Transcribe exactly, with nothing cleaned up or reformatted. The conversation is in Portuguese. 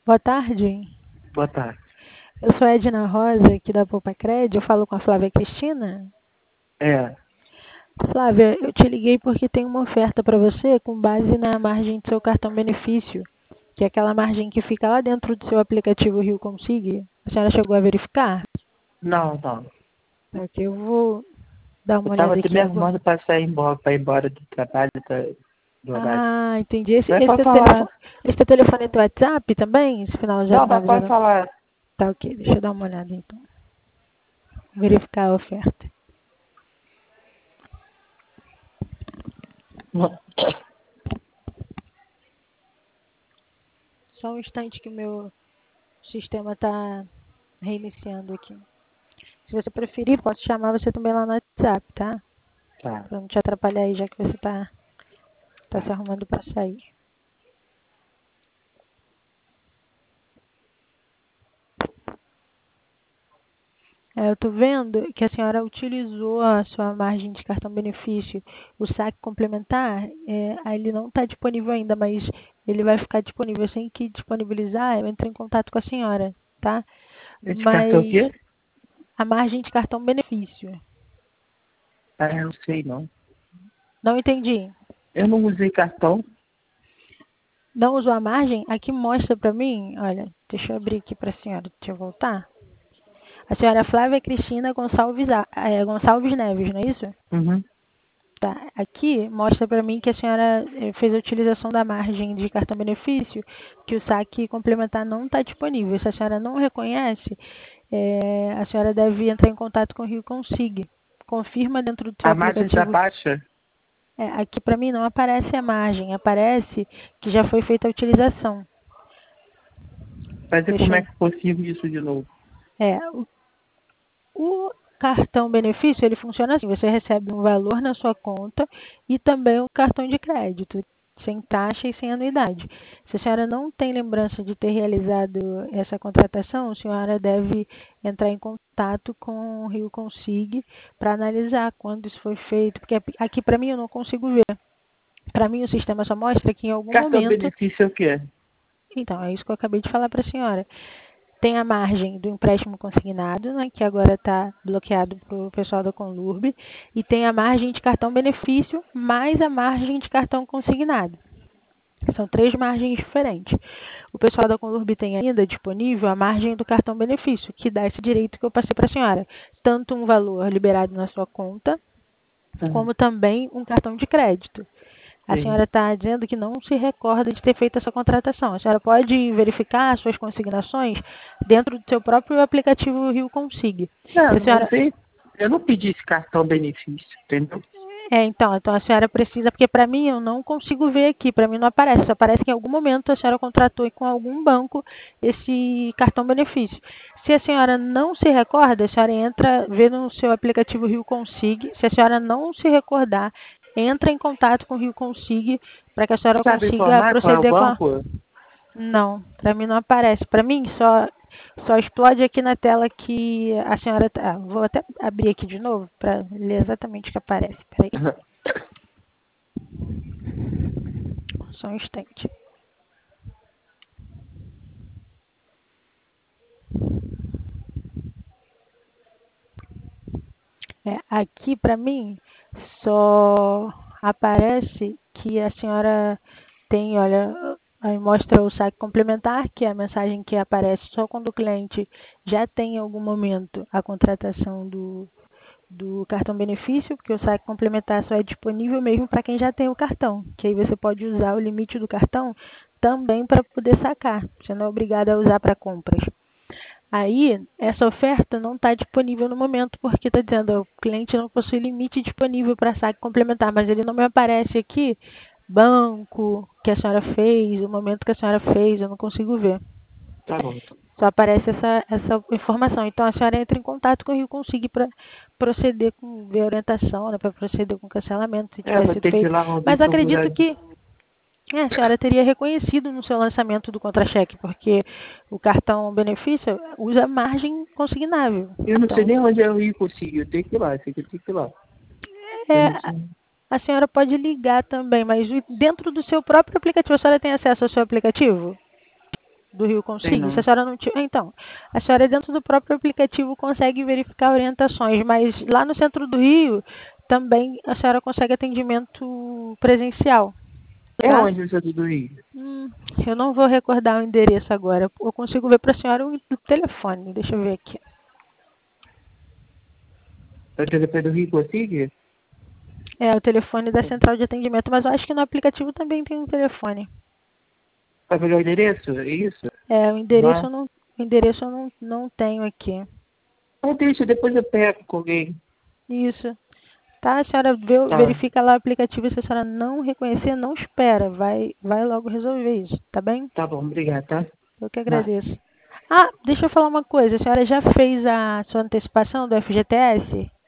Boa tarde. Boa tarde. Eu sou a Edna Rosa, aqui da Poupa Cred. Eu falo com a Flávia Cristina. É, Flávia, eu te liguei porque tem uma oferta para você com base na margem do seu cartão benefício, que é aquela margem que fica lá dentro do seu aplicativo Rio Consig. A senhora chegou a verificar? não, não. Aqui eu vou dar Eu uma tava olhada até aqui me agora. arrumando pra sair embora, pra ir embora do trabalho, tá, do horário. Ah, entendi. Esse, Mas esse, pode teu falar. telefone, esse teu telefone é teu WhatsApp também? Esse final Não, mas nove pode zero nove? falar. Tá, ok. Deixa eu dar uma olhada então. Verificar a oferta. Só um instante que o meu sistema está reiniciando aqui. Se você preferir, posso chamar você também lá no WhatsApp, tá? Tá. Pra não te atrapalhar aí, já que você tá, tá se arrumando para sair. É, eu tô vendo que a senhora utilizou a sua margem de cartão benefício, o saque complementar, é, aí ele não está disponível ainda, mas ele vai ficar disponível. Assim que disponibilizar, eu entro em contato com a senhora, tá? Esse cartão Mas aqui? a margem de cartão benefício, Ah, eu não sei não. não entendi. Eu não usei cartão. Não usou a margem? Aqui mostra para mim, olha, deixa eu abrir aqui para a senhora, deixa eu voltar. A senhora Flávia Cristina Gonçalves, é, Gonçalves Neves, não é isso? Uhum. Tá. Aqui mostra para mim que a senhora eh, fez a utilização da margem de cartão benefício, que o saque complementar não está disponível. Se a senhora não reconhece, é, a senhora deve entrar em contato com o Rio Consig. Confirma dentro do seu A margem tá aplicativo. baixa? É, aqui para mim não aparece a margem, aparece que já foi feita a utilização. Fazer como Deixa é eu... que eu consigo isso de novo? É, o, o cartão benefício, ele funciona assim, você recebe um valor na sua conta e também um cartão de crédito, sem taxa e sem anuidade. Se a senhora não tem lembrança de ter realizado essa contratação, a senhora deve entrar em contato com o Rio Consig para analisar quando isso foi feito, porque aqui para mim eu não consigo ver. Para mim o sistema só mostra que em algum Cartão momento... benefício é o quê? Então, é isso que eu acabei de falar para a senhora. Tem a margem do empréstimo consignado, né, que agora está bloqueado para o pessoal da Conlurb, e tem a margem de cartão benefício mais a margem de cartão consignado. São três margens diferentes. O pessoal da Conlurb tem ainda disponível a margem do cartão benefício, que dá esse direito que eu passei para a senhora. Tanto um valor liberado na sua conta, Uhum. como também um cartão de crédito. A Sim. senhora está dizendo que não se recorda de ter feito essa contratação. A senhora pode verificar as suas consignações dentro do seu próprio aplicativo Rio Consig. Não, Se a não senhora... sei. Eu não pedi esse cartão benefício, entendeu? É, então, então a senhora precisa, porque para mim eu não consigo ver aqui, para mim não aparece, só aparece que em algum momento a senhora contratou com algum banco esse cartão benefício. Se a senhora não se recorda, a senhora entra, vê no seu aplicativo Rio Consig. Se a senhora não se recordar, entra em contato com o Rio Consig para que a senhora Sabe consiga informar qual é o proceder com a... banco? Não, para mim não aparece. Para mim só só explode aqui na tela que a senhora tá... ah, vou até abrir aqui de novo para ler exatamente o que aparece. Peraí, só um instante. É, aqui para mim só aparece que a senhora tem, olha, aí mostra o saque complementar, que é a mensagem que aparece só quando o cliente já tem em algum momento a contratação do, do cartão benefício, porque o saque complementar só é disponível mesmo para quem já tem o cartão, que aí você pode usar o limite do cartão também para poder sacar. Você não é obrigado a usar para compras. Aí, essa oferta não está disponível no momento, porque está dizendo o cliente não possui limite disponível para saque complementar, mas ele não me aparece aqui banco que a senhora fez, o momento que a senhora fez, eu não consigo ver. Tá bom. Só aparece essa, essa informação. Então, a senhora entra em contato com o Rio Consig para proceder com ver a orientação, né, para proceder com o cancelamento, se É, tiver vou sido ter que ir feito. lá, Robin, Mas acredito procurar. que é, a senhora teria reconhecido no seu lançamento do contra-cheque, porque o cartão benefício usa margem consignável. Eu não sei Então, nem onde eu ia conseguir. Eu tenho que ir lá, eu sei que eu tenho que ir lá. Eu é, não sei. a senhora pode ligar também, mas dentro do seu próprio aplicativo, a senhora tem acesso ao seu aplicativo? do Rio Tem Consigo? não. Se a senhora não tiver, então, a senhora dentro do próprio aplicativo consegue verificar orientações, mas lá no centro do Rio também a senhora consegue atendimento presencial. É Tá? onde no centro do Rio? Hum, eu não vou recordar o endereço agora. Eu consigo ver para a senhora o telefone. Deixa eu ver aqui. É o telefone do Rio Consigo? É o telefone da central de atendimento, mas eu acho que no aplicativo também tem um telefone. Vai pegar o endereço? É isso? É, o endereço Lá. eu não, o endereço eu não, não tenho aqui. Ah, deixa, depois eu pego com alguém. Isso. Tá? A senhora vê, Tá. verifica lá o aplicativo. Se a senhora não reconhecer, não espera. Vai, vai logo resolver isso, tá bem? Tá bom, obrigado, tá? Eu que Vai. agradeço. Ah, deixa eu falar uma coisa. A senhora já fez a sua antecipação do F G T S?